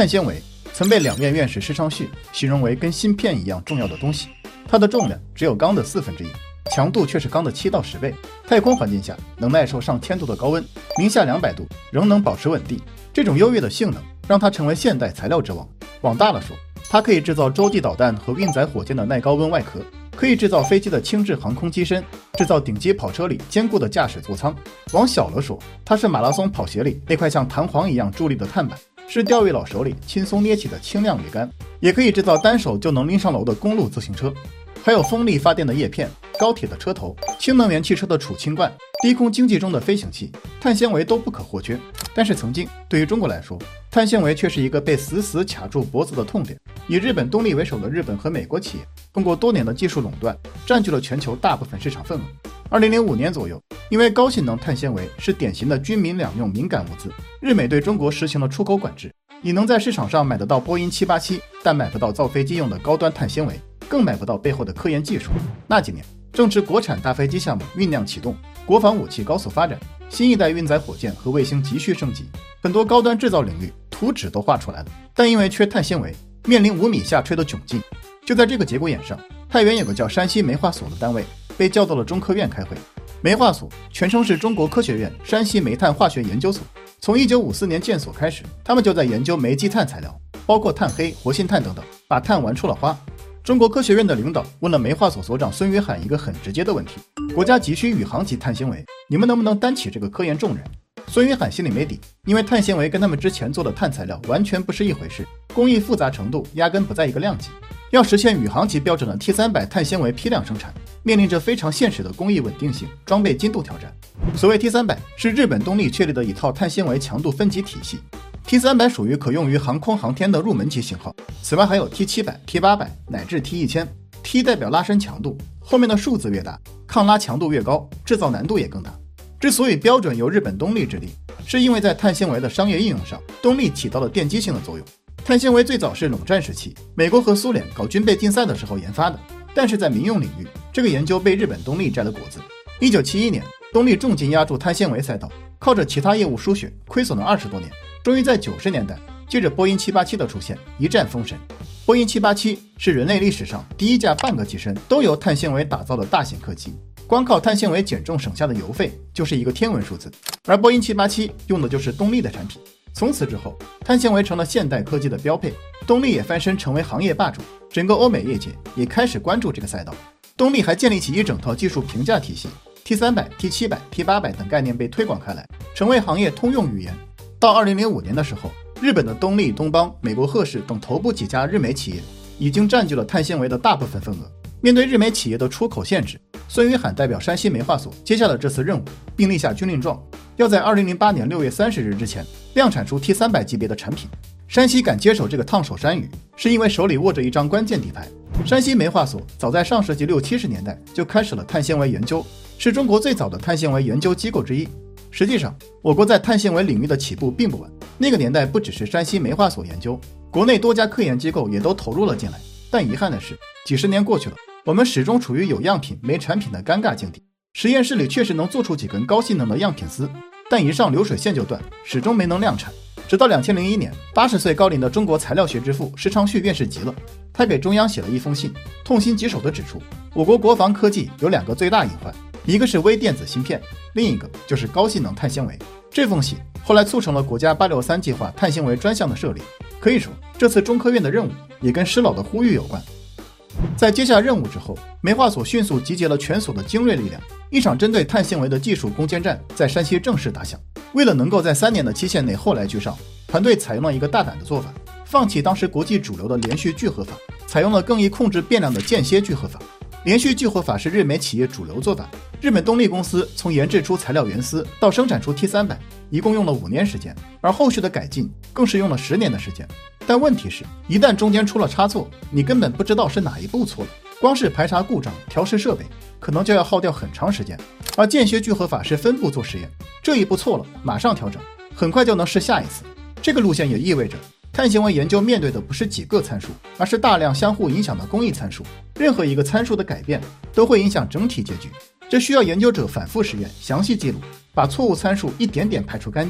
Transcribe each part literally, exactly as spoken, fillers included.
碳纤维曾被两院院士施昌旭形容为跟芯片一样重要的东西，它的重量只有钢的四分之一，强度却是钢的七到十倍，太空环境下能耐受上千度的高温，零下两百度仍能保持稳定。这种优越的性能让它成为现代材料之王。往大了说，它可以制造洲际导弹和运载火箭的耐高温外壳，可以制造飞机的轻质航空机身，制造顶级跑车里坚固的驾驶座舱。往小了说，它是马拉松跑鞋里那块像弹簧一样伫立的碳板，是钓鱼佬手里轻松捏起的轻量鱼竿，也可以制造单手就能拎上楼的公路自行车。还有风力发电的叶片、高铁的车头、氢能源汽车的储氢罐、低空经济中的飞行器，碳纤维都不可或缺。但是曾经对于中国来说，碳纤维却是一个被死死卡住脖子的痛点。以日本东丽为首的日本和美国企业通过多年的技术垄断，占据了全球大部分市场份额。二零零五年左右，因为高性能碳纤维是典型的军民两用敏感物资，日美对中国实行了出口管制。你能在市场上买得到波音七八七，但买不到造飞机用的高端碳纤维，更买不到背后的科研技术。那几年正值国产大飞机项目酝酿启动，国防武器高速发展，新一代运载火箭和卫星急需升级，很多高端制造领域图纸都画出来了，但因为缺碳纤维，面临五米下垂的窘境。就在这个节骨眼上，太原有个叫山西煤化所的单位被叫到了中科院开会。煤化所全称是中国科学院山西煤炭化学研究所，从一九五四年建所开始，他们就在研究煤积碳材料，包括碳黑、活性炭等等，把碳玩出了花。中国科学院的领导问了煤化所所长孙约翰一个很直接的问题：国家急需宇航级碳纤维，你们能不能担起这个科研重任？孙约翰心里没底，因为碳纤维跟他们之前做的碳材料完全不是一回事，工艺复杂程度压根不在一个量级。要实现宇航级标准的 T 三百 碳纤维批量生产，面临着非常现实的工艺稳定性、装备精度挑战。所谓 T 三百 是日本东丽确立的一套碳纤维强度分级体系， T 三百 属于可用于航空航天的入门级型号，此外还有 T 七百、T 八百 乃至 T 一千。 T 代表拉伸强度，后面的数字越大，抗拉强度越高，制造难度也更大。之所以标准由日本东丽制定，是因为在碳纤维的商业应用上，东丽起到了奠基性的作用。碳纤维最早是冷战时期美国和苏联搞军备竞赛的时候研发的，但是在民用领域，这个研究被日本东丽摘了果子。一九七一年，东丽重金压住碳纤维赛道，靠着其他业务输血，亏损了二十多年，终于在九十年代借着波音七八七的出现一战封神。波音七八七是人类历史上第一架半个机身都由碳纤维打造的大型客机，光靠碳纤维减重省下的油费就是一个天文数字，而波音七八七用的就是东丽的产品。从此之后，碳纤维成了现代科技的标配，东丽也翻身成为行业霸主，整个欧美业界也开始关注这个赛道。东丽还建立起一整套技术评价体系， T 三百、T 七百、T 八百等概念被推广开来，成为行业通用语言。到二零零五年的时候，日本的东丽、东邦、美国赫氏等头部几家日美企业已经占据了碳纤维的大部分份额。面对日美企业的出口限制，孙约翰代表山西煤化所接下了这次任务，并立下军令状，要在二零零八年六月三十日之前量产出 T 三百 级别的产品。山西敢接手这个烫手山芋，是因为手里握着一张关键底牌。山西煤化所早在上世纪六七十年代就开始了碳纤维研究，是中国最早的碳纤维研究机构之一。实际上，我国在碳纤维领域的起步并不晚，那个年代不只是山西煤化所研究，国内多家科研机构也都投入了进来。但遗憾的是，几十年过去了，我们始终处于有样品没产品的尴尬境地。实验室里确实能做出几根高性能的样品丝，但一上流水线就断，始终没能量产。直到两千零一年，八十岁高龄的中国材料学之父施昌旭院士急了，他给中央写了一封信，痛心疾首地指出，我国国防科技有两个最大隐患，一个是微电子芯片，另一个就是高性能碳纤维。这封信后来促成了国家八六三计划碳纤维专项的设立。可以说，这次中科院的任务也跟施老的呼吁有关。在接下任务之后，煤化所迅速集结了全所的精锐力量，一场针对碳纤维的技术攻坚战在山西正式打响。为了能够在三年的期限内后来居上，团队采用了一个大胆的做法，放弃当时国际主流的连续聚合法，采用了更易控制变量的间歇聚合法。连续聚合法是日美企业主流做法，日本东丽公司从研制出材料原丝到生产出 T 三百，一共用了五年时间，而后续的改进更是用了十年的时间。但问题是，一旦中间出了差错，你根本不知道是哪一步错了，光是排查故障、调试设备，可能就要耗掉很长时间。而间歇聚合法是分步做实验，这一步错了，马上调整，很快就能试下一次。这个路线也意味着，碳纤维研究面对的不是几个参数，而是大量相互影响的工艺参数，任何一个参数的改变都会影响整体结局。这需要研究者反复实验，详细记录，把错误参数一点点排除干净。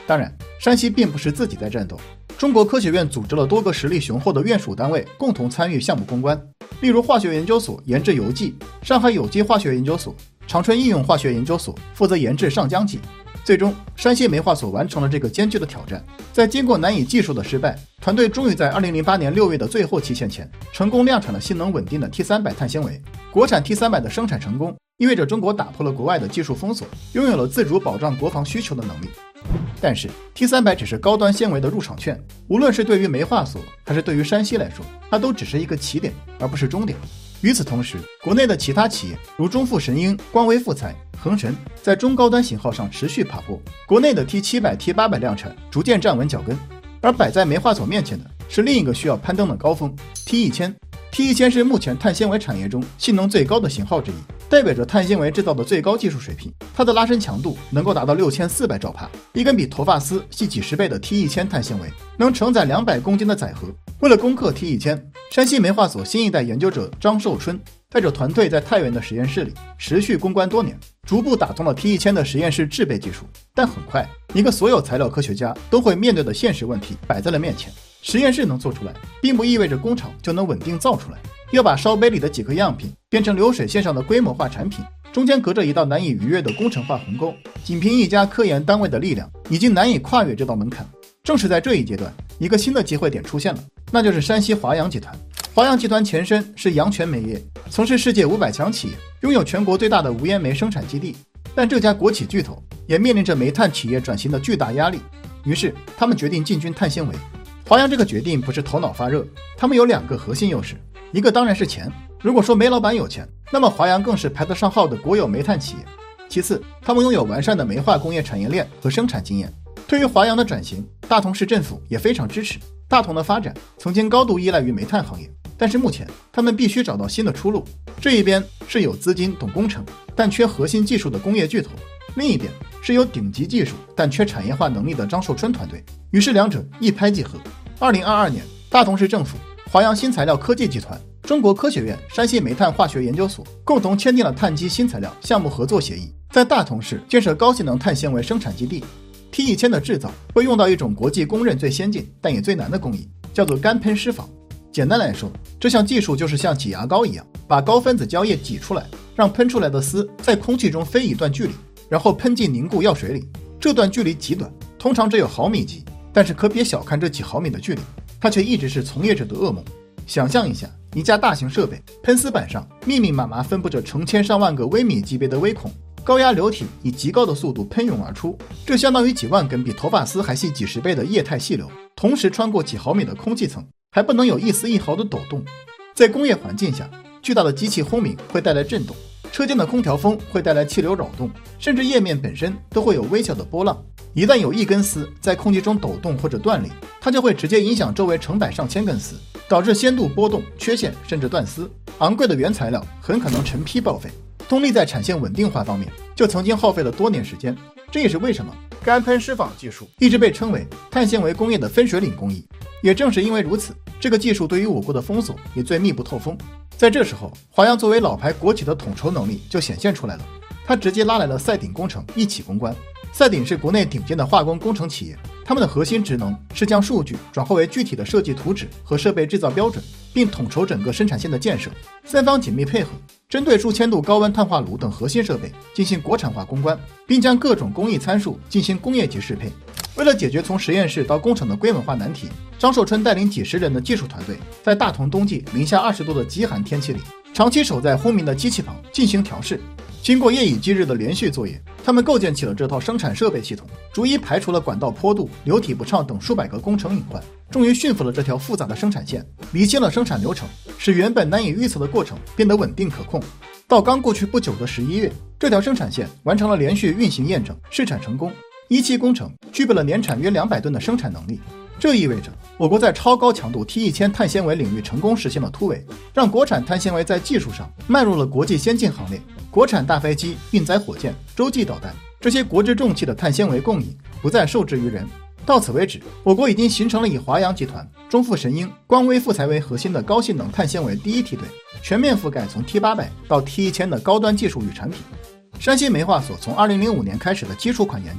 当然，山西并不是自己在战斗，中国科学院组织了多个实力雄厚的院属单位共同参与项目攻关，例如化学研究所研制铀剂，上海有机化学研究所、长春应用化学研究所负责研制上浆剂。最终，山西煤化所完成了这个艰巨的挑战。在经过难以计数的失败，团队终于在二零零八年六月的最后期限前，成功量产了性能稳定的 T 三百 碳纤维。国产 T 三百 的生产成功，意味着中国打破了国外的技术封锁，拥有了自主保障国防需求的能力。但是 T 三百 只是高端纤维的入场券，无论是对于煤化所还是对于山西来说，它都只是一个起点，而不是终点。与此同时，国内的其他企业如中富神鹰、光威富材、恒神在中高端型号上持续爬坡，国内的 T 七百、T 八百 量产逐渐站稳脚跟。而摆在煤化所面前的是另一个需要攀登的高峰 T 一千。T 一千是目前碳纤维产业中性能最高的型号之一，代表着碳纤维制造的最高技术水平。它的拉伸强度能够达到六千四百兆帕，一根比头发丝细几十倍的 T 一千 碳纤维能承载两百公斤的载荷。为了攻克 T 一千，山西煤化所新一代研究者张寿春带着团队在太原的实验室里持续攻关多年，逐步打通了 T 一千的实验室制备技术。但很快，一个所有材料科学家都会面对的现实问题摆在了面前。实验室能做出来，并不意味着工厂就能稳定造出来。要把烧杯里的几个样品变成流水线上的规模化产品，中间隔着一道难以逾越的工程化鸿沟。仅凭一家科研单位的力量，已经难以跨越这道门槛。正是在这一阶段，一个新的机会点出现了，那就是山西华阳集团。华阳集团前身是阳泉煤业，曾是世界五百强企业，拥有全国最大的无烟煤生产基地。但这家国企巨头也面临着煤炭企业转型的巨大压力，于是他们决定进军碳纤维。华阳这个决定不是头脑发热，他们有两个核心优势，一个当然是钱。如果说煤老板有钱，那么华阳更是排得上号的国有煤炭企业。其次，他们拥有完善的煤化工业产业链和生产经验。对于华阳的转型，大同市政府也非常支持。大同的发展曾经高度依赖于煤炭行业，但是目前他们必须找到新的出路。这一边是有资金懂工程但缺核心技术的工业巨头，另一边是有顶级技术但缺产业化能力的张寿春团队，于是两者一拍即合。二零二二年，大同市政府、华阳新材料科技集团、中国科学院山西煤炭化学研究所共同签订了碳基新材料项目合作协议，在大同市建设高性能碳纤维生产基地。T 一千的制造会用到一种国际公认最先进但也最难的工艺，叫做干喷施仿。简单来说，这项技术就是像挤牙膏一样，把高分子胶液挤出来，让喷出来的丝在空气中飞一段距离，然后喷进凝固药水里。这段距离极短，通常只有毫米级，但是可别小看这几毫米的距离，它却一直是从业者的噩梦。想象一下，一架大型设备喷丝板上密密麻麻分布着成千上万个微米级别的微孔，高压流体以极高的速度喷涌而出，这相当于几万根比头发丝还细几十倍的液态细流，同时穿过几毫米的空气层，还不能有一丝一毫的抖动。在工业环境下，巨大的机器轰鸣会带来震动，车间的空调风会带来气流扰动，甚至液面本身都会有微小的波浪。一旦有一根丝在空气中抖动或者断裂，它就会直接影响周围成百上千根丝，导致鲜度波动、缺陷甚至断丝。昂贵的原材料很可能成批报废。动力在产线稳定化方面就曾经耗费了多年时间，这也是为什么干喷施仿技术一直被称为碳纤维工业的分水岭工艺。也正是因为如此，这个技术对于我国的封锁也最密不透风。在这时候，华阳作为老牌国企的统筹能力就显现出来了，他直接拉来了赛鼎工程一起攻关。赛鼎是国内顶尖的化工工程企业，他们的核心职能是将数据转化为具体的设计图纸和设备制造标准，并统筹整个生产线的建设。三方紧密配合，针对数千度高温碳化炉等核心设备进行国产化攻关，并将各种工艺参数进行工业级适配。为了解决从实验室到工厂的规模化难题，张寿春带领几十人的技术团队，在大同冬季零下二十度的极寒天气里，长期守在轰鸣的机器旁进行调试。经过夜以继日的连续作业，他们构建起了这套生产设备系统，逐一排除了管道坡度、流体不畅等数百个工程隐患，终于驯服了这条复杂的生产线，理清了生产流程，使原本难以预测的过程变得稳定可控。到刚过去不久的十一月，这条生产线完成了连续运行验证，试产成功。一期工程具备了年产约两百吨的生产能力，这意味着我国在超高强度 T 一千 碳纤维领域成功实现了突围，让国产碳纤维在技术上迈入了国际先进行列。国产大飞机、运载火箭、洲际导弹这些国之重器的碳纤维供应不再受制于人。到此为止，我国已经形成了以华阳集团、中富神鹰、光威富材为核心的高性能碳纤维第一梯队，全面覆盖从 T 八百 到 T 一千的高端技术与产品。山西煤化所从二零零五年开始的基础款研究，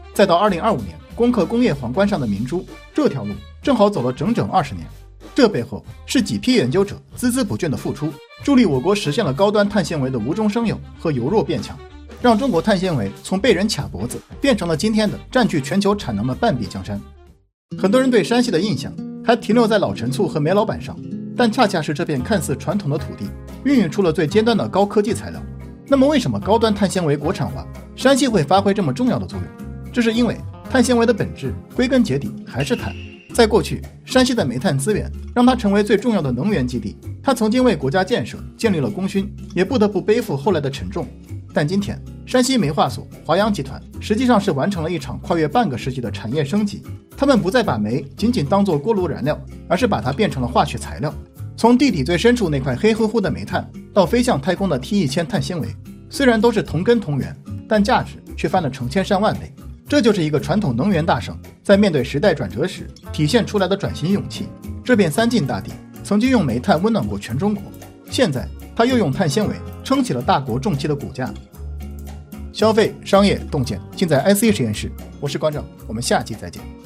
再到二零二五年攻克工业皇冠上的明珠，这条路正好走了整整二十年。这背后是几批研究者孜孜不倦的付出，助力我国实现了高端碳纤维的无中生有和由弱变强，让中国碳纤维从被人卡脖子变成了今天的占据全球产能的半壁江山。很多人对山西的印象还停留在老陈醋和煤老板上，但恰恰是这片看似传统的土地孕育出了最尖端的高科技材料。那么为什么高端碳纤维国产化，山西会发挥这么重要的作用？这是因为碳纤维的本质归根结底还是碳。在过去，山西的煤炭资源让它成为最重要的能源基地，它曾经为国家建设建立了功勋，也不得不背负后来的沉重。但今天，山西煤化所、华阳集团实际上是完成了一场跨越半个世纪的产业升级。他们不再把煤仅仅当作锅炉燃料，而是把它变成了化学材料。从地底最深处那块黑乎乎的煤炭，到飞向太空的 T 一千 碳纤维，虽然都是同根同源，但价值却翻了成千上万倍。这就是一个传统能源大省在面对时代转折时体现出来的转型勇气。这片三晋大地曾经用煤炭温暖过全中国，现在它又用碳纤维撑起了大国重器的骨架。消费、商业、洞见尽在 I C 实验室，我是馆长，我们下期再见。